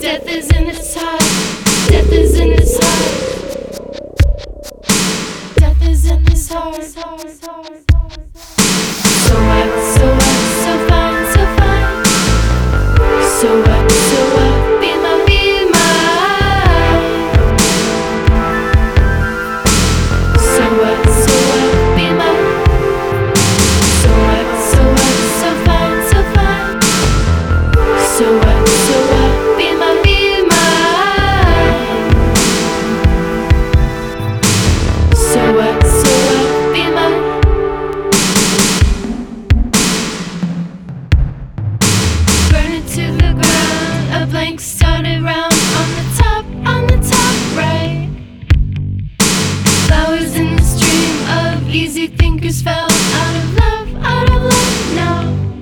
Death is in its heart. Death is in its heart. Death is in its heart. So what? So what? So fine. So fine. So what? So what? Be my, be mine. So what? So what? Be mine. So what? So what? So fine. So fine. So what? So what? Be my, be mine. So what? So what? Be mine. Burn it to the ground. A blank started round on the top right. Flowers in the stream of easy thinkers fell out of love now.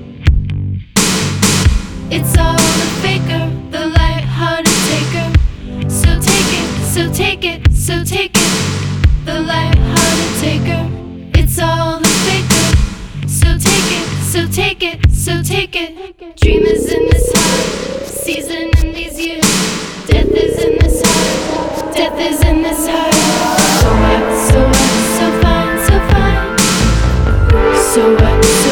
It's all the faker, the light-hearted taker. So take it, so take it, so take it. The light-hearted taker. It's all the faker. So take it, so take it, so take it. Dreamers in this heart, season in these years. Death is in this heart, death is in this heart. So what, so what, so fine, so fine. So what?